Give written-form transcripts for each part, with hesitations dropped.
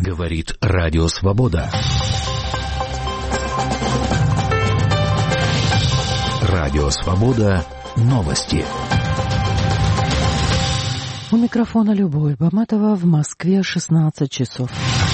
Говорит Радио Свобода. Радио Свобода. Новости. У микрофона Любовь Баматова. В Москве 16 часов.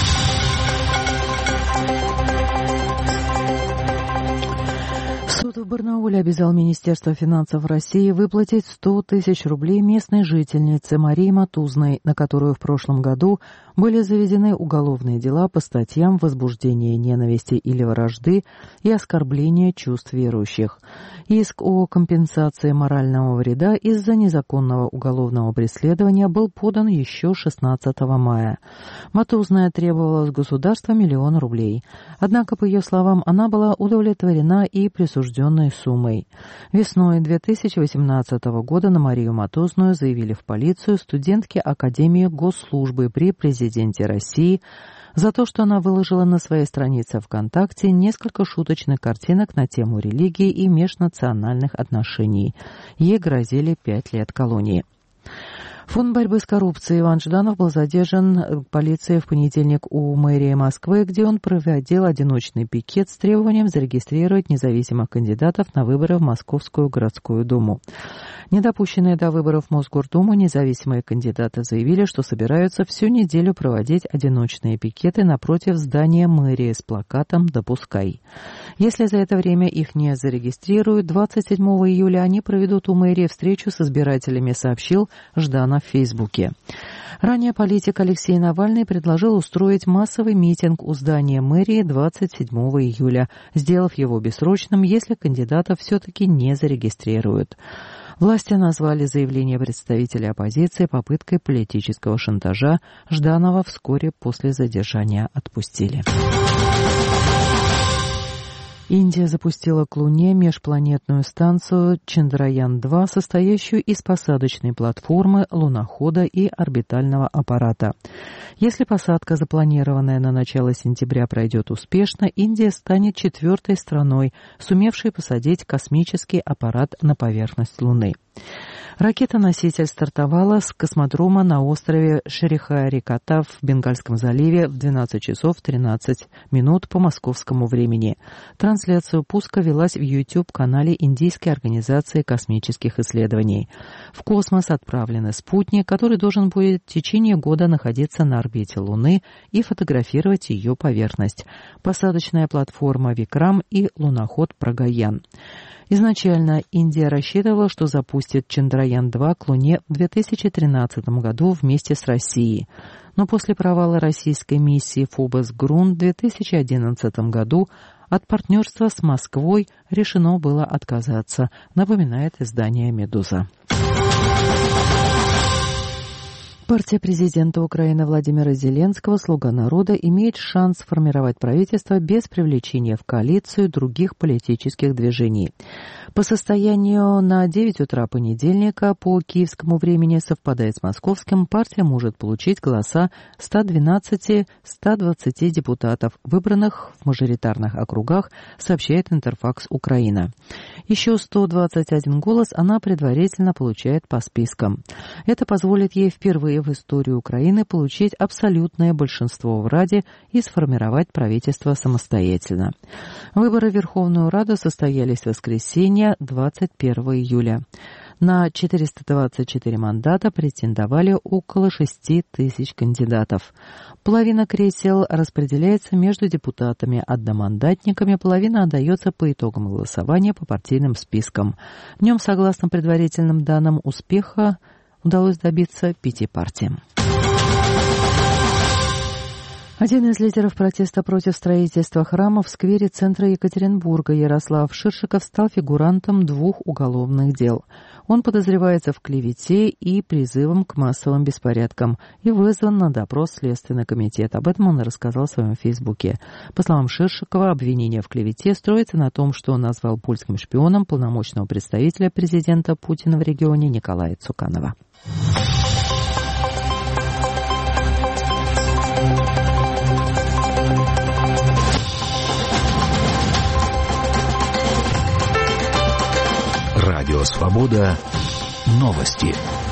Суд в Барнауле обязал Министерство финансов России выплатить 100 тысяч рублей местной жительнице Марии Матузной, на которую в прошлом году были заведены уголовные дела по статьям возбуждения ненависти или вражды и оскорбления чувств верующих. Иск о компенсации морального вреда из-за незаконного уголовного преследования был подан еще 16 мая. Матузная требовала с государства 1 миллион рублей. Однако, по ее словам, она была удовлетворена и присужденной суммой. Весной 2018 года на Марию Матузную заявили в полицию студентки Академии госслужбы при президенте России за то, что она выложила на своей странице ВКонтакте несколько шуточных картинок на тему религии и межнациональных отношений. Ей грозили 5 лет колонии. Фонд борьбы с коррупцией Иван Жданов был задержан полицией в понедельник у мэрии Москвы, где он проводил одиночный пикет с требованием зарегистрировать независимых кандидатов на выборы в Московскую городскую думу. Недопущенные до выборов в Мосгордуму независимые кандидаты заявили, что собираются всю неделю проводить одиночные пикеты напротив здания мэрии с плакатом «Допускай». Если за это время их не зарегистрируют, 27 июля они проведут у мэрии встречу с избирателями, сообщил Жданов в Фейсбуке. Ранее политик Алексей Навальный предложил устроить массовый митинг у здания мэрии 27 июля, сделав его бессрочным, если кандидатов все-таки не зарегистрируют. Власти назвали заявление представителей оппозиции попыткой политического шантажа. Жданова вскоре после задержания отпустили. Индия запустила к Луне межпланетную станцию Чандраян-2, состоящую из посадочной платформы, лунохода и орбитального аппарата. Если посадка, запланированная на начало сентября, пройдет успешно, Индия станет 4-й страной, сумевшей посадить космический аппарат на поверхность Луны. Ракета-носитель стартовала с космодрома на острове Шрихариката в Бенгальском заливе в 12 часов 13 минут по московскому времени. Трансляцию пуска велась в YouTube-канале Индийской организации космических исследований. В космос отправлен спутник, который должен будет в течение года находиться на орбите Луны и фотографировать ее поверхность. Посадочная платформа «Викрам» и луноход «Прагаян». Изначально Индия рассчитывала, что запустит Чандраян-2 к Луне в 2013 году вместе с Россией. Но после провала российской миссии «Фобос-Грун» в 2011 году от партнерства с Москвой решено было отказаться, напоминает издание «Медуза». Партия президента Украины Владимира Зеленского «Слуга народа» имеет шанс сформировать правительство без привлечения в коалицию других политических движений. По состоянию на 9 утра понедельника по киевскому времени совпадает с московским, партия может получить голоса 112-120 депутатов, выбранных в мажоритарных округах, сообщает Интерфакс Украина. Еще 121 голос она предварительно получает по спискам. Это позволит ей впервые в историю Украины получить абсолютное большинство в Раде и сформировать правительство самостоятельно. Выборы в Верховную Раду состоялись в воскресенье 21 июля. На 424 мандата претендовали около 6 тысяч кандидатов. Половина кресел распределяется между депутатами-одномандатниками, половина отдается по итогам голосования по партийным спискам. В нем, согласно предварительным данным, успеха удалось добиться 5 партиям. Один из лидеров протеста против строительства храма в сквере центра Екатеринбурга Ярослав Ширшиков стал фигурантом 2 уголовных дел. Он подозревается в клевете и призывом к массовым беспорядкам и вызван на допрос в Следственный комитет. Об этом он рассказал в своем Фейсбуке. По словам Ширшикова, обвинение в клевете строится на том, что он назвал польским шпионом полномочного представителя президента Путина в регионе Николая Цуканова. Радио Свобода. Новости.